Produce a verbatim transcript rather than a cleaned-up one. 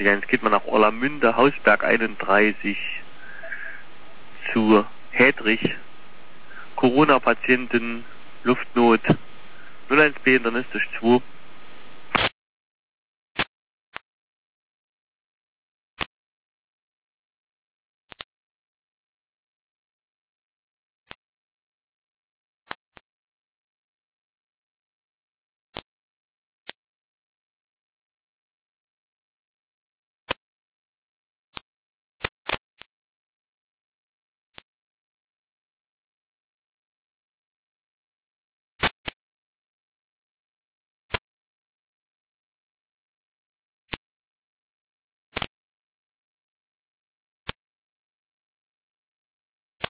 eins geht man nach Orlamünde, Hausberg einunddreißig zu Hedrich. Corona-Patienten, Luftnot, null eins B internistisch zwei.